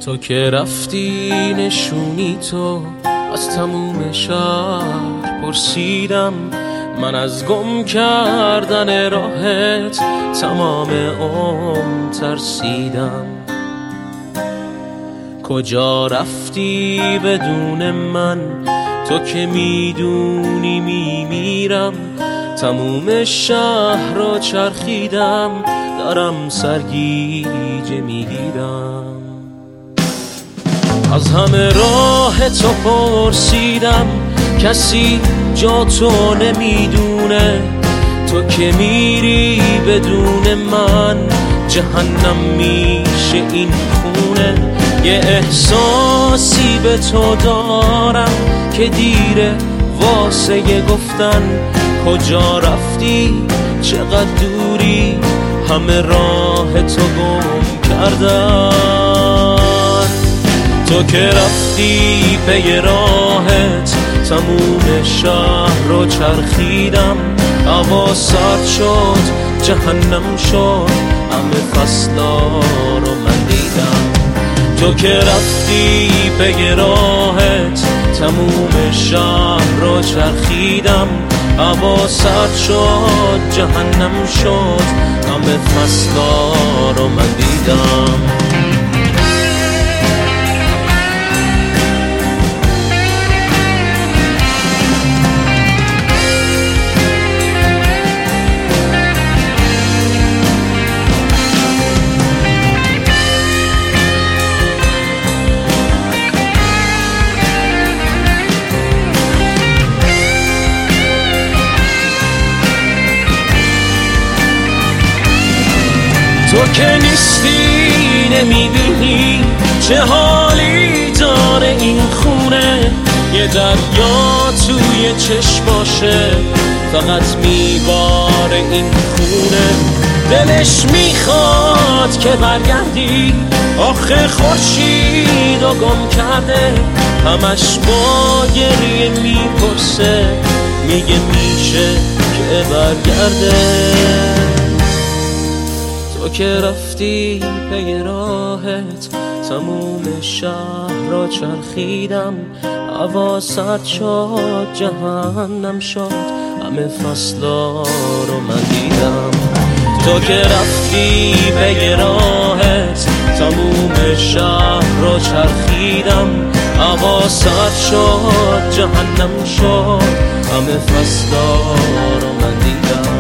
تو که رفتی نشونی تو از تموم شهر پرسیدم، من از گم کردن راهت تمام عمر ترسیدم. کجا رفتی بدون من؟ تو که میدونی میمیرم. تموم شهر را چرخیدم، دارم سرگیجه میگیرم. از همه راه تو پرسیدم، کسی جا تو نمیدونه. تو که میری بدون من، جهنم میشه این خونه. یه احساسی به تو دارم که دیره واسه گفتن. کجا رفتی؟ چقدر دوری؟ همه راه تو گم کردن. تو که رفتی پی راهت تموم شهر رو چرخیدم. هوا سرد شد، جهنم شد، همه فصلا رو من دیدم. تو که رفتی پی راهت تموم شهر رو چرخیدم. هوا سرد شد، جهنم شد، همه فصلا رو من دیدم. تو که نیستی نمیبینی چه حالی داره این خونه. یه دریا توی چشماشه، فقط میباره این خونه. دلش میخواد که برگردی، آخه خورشید رو گم کرده. همش با گریه میپرسه، میگه میشه که برگرده. تو که رفتی پی راهت تموم شهر را چرخیدم. هوا سرد شد، جهنم شد، همه فصلا رو من دیدم. تو که رفتی پی راهت تموم شهر را چرخیدم. هوا سرد شد، جهنم شد، همه فصلا رو من دیدم.